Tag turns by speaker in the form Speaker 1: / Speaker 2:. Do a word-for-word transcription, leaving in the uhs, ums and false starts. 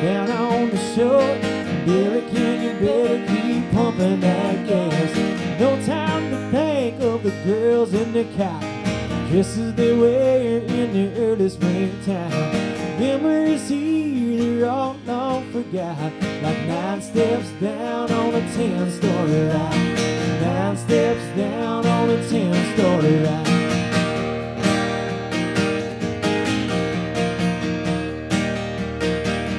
Speaker 1: down on the shore. Billy King, you better keep pumping that gas. No time to think of the girls in the cotton, just as they wear in the early springtime. Memories here, they're all long forgot, like nine steps down on a ten-story rise. Nine steps down on a ten-story rise.